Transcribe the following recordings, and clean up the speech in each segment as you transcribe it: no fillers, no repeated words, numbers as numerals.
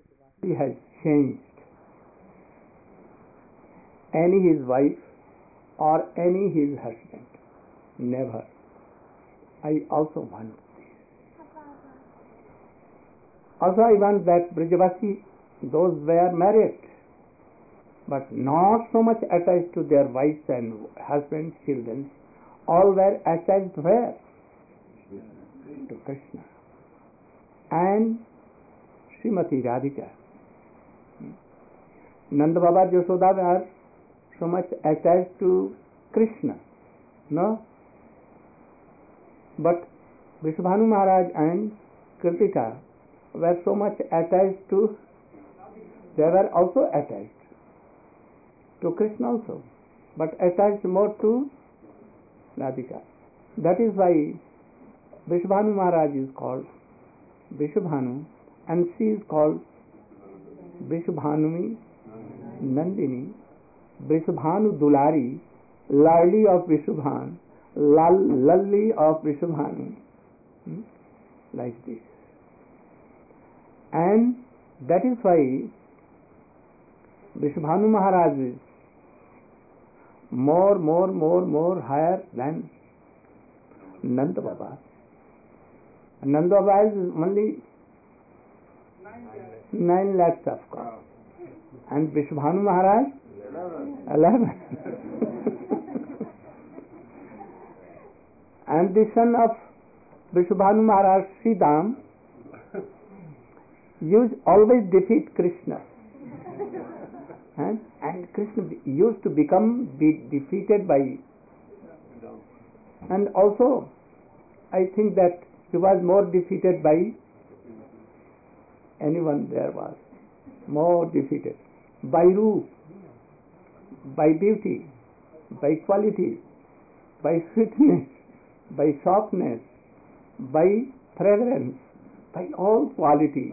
He has changed any his wife or any his husband. Never. I also want this. Also I want that Brijavasi, those were married, but not so much attached to their wives and husbands, children. All were attached where? To Krishna. And Srimati Radhika. Nanda Baba, Yashoda were so much attached to Krishna. No? But Vishwabhanu Maharaj and Kritika were so much attached to, they were also attached to Krishna also, but attached more to Radhika. That is why Vishwabhanu Maharaj is called Vishwabhanu and she is called Vishwabhanumi Nandini, Vishwabhanu Dulari, Ladli of Vishwabhan, Lalli of Vishwabhanu, like this. And that is why Vishwabhanu Maharaj is more higher than Nanda Baba. Nanda Baba is only 9 lakhs of course, and Vishwabhanu Maharaj 11. And the son of Vishwabhanu Maharaj, Sridham, used always defeat Krishna. And Krishna used to be defeated by. And also, I think that he was more defeated by anyone there was. More defeated. By roop, by beauty, by quality, by sweetness, by softness, by fragrance, by all quality.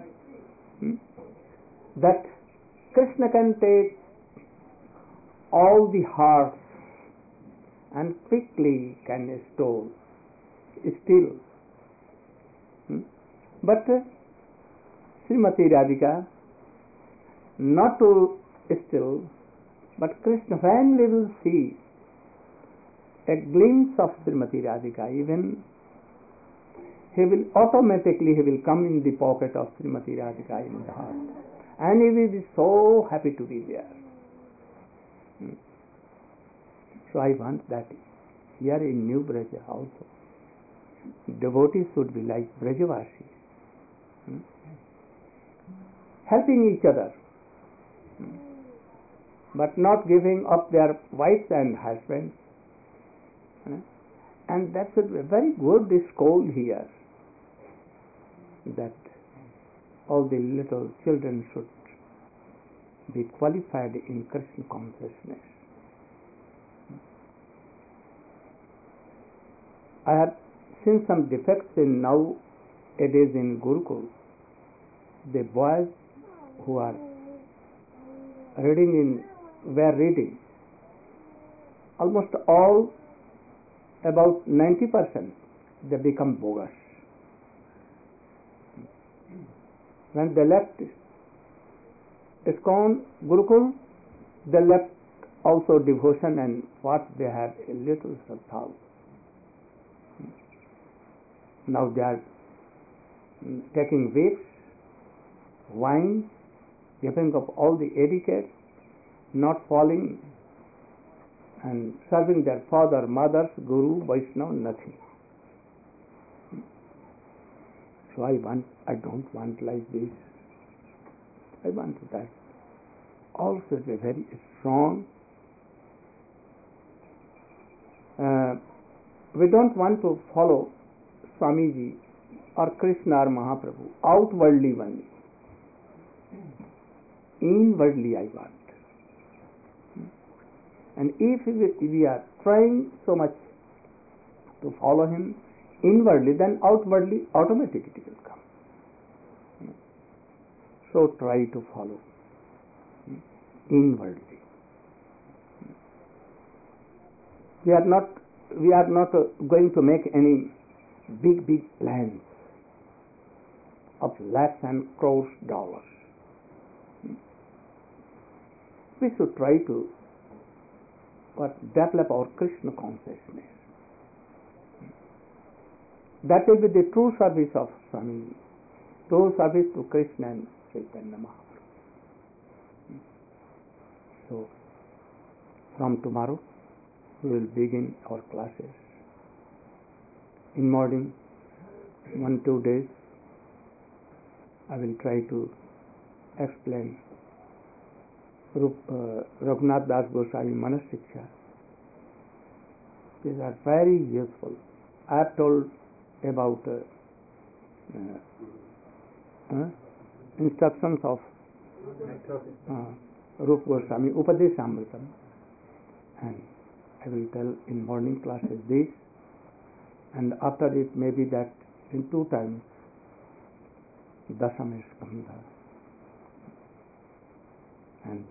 That Krishna can take all the hearts and quickly can steal. But Srimati Radhika, not to steal, but Krishna, when we will see a glimpse of Srimati Radhika, even he will come in the pocket of Srimati Radhika in the heart, and he will be so happy to be there. So I want that here in New Braja also, devotees should be like Brajavasi, helping each other, but not giving up their wives and husbands. And that's a very good school here, that all the little children should be qualified in Krishna consciousness. I have seen some defects in nowadays in Gurukul. The boys who are were reading, almost all, about 90%, they become bogus. When they left ISKCON Gurukul, they left also devotion and what they have a little sadhana. Now they are taking vapes, wine, giving up all the etiquette, not following and serving their father, mothers, Guru, Vaishnava, nothing. So I don't want like this. I want that. Also a very strong. We don't want to follow Swamiji or Krishna or Mahaprabhu outwardly only. Inwardly I want. And if we are trying so much to follow him inwardly, then outwardly automatically it will come. So try to follow inwardly. We are not going to make any big plans of lakhs and crores dollars. we should try to develop our Krishna consciousness. That will be the true service of Swami, true service to Krishna and Chaitanya Mahaprabhu. So, from tomorrow, we will begin our classes. In morning, 1-2 days, I will try to explain Raghunath Das Goswami Manas Shiksha. These are very useful. I have told about instructions of Rupa Goswami Upadeshamritam, and I will tell in morning classes this, and after it maybe that in 2 times Dasam Skandha, and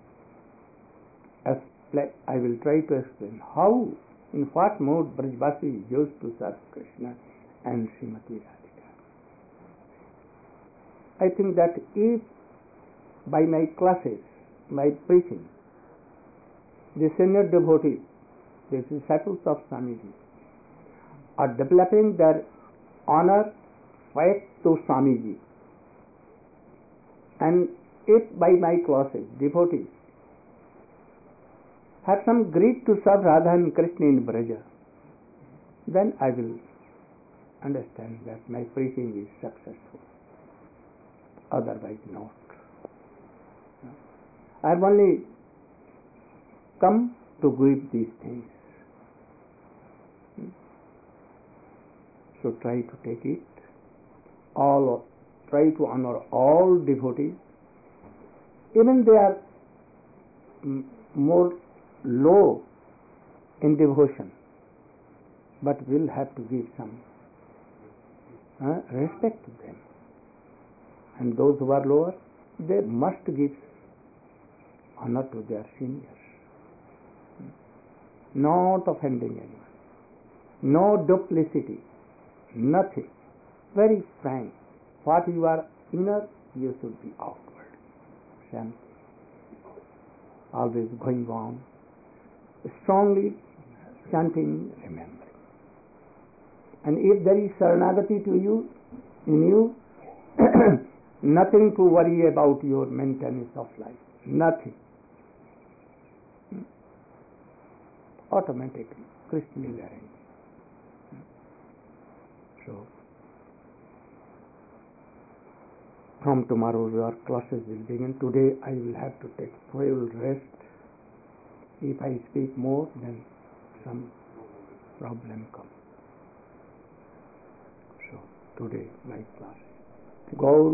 I will try to explain how, in what mode Brajvasi used to serve Krishna and Srimati Radhika. I think that if by my classes, my preaching, the senior devotees, the disciples of Swamiji, are developing their honor, faith to Swamiji, and if by my classes devotees have some greed to serve Radha and Krishna in Braja, then I will understand that my preaching is successful. Otherwise not. I have only come to give these things. So try to take it. Try to honor all devotees. Even they are more low in devotion, but will have to give some respect to them. And those who are lower, they must give honor to their seniors. Not offending anyone. No duplicity. Nothing. Very frank. What you are inner, you should be outward. Same. Always going on. Strongly chanting, remembering. And if there is Saranagati to you, in you, nothing to worry about your maintenance of life. Nothing. Automatically, Krishna will arrange. So, from tomorrow your classes will begin. Today I will have to take full rest. If I speak more, then some problem comes. So, today my class. Gaur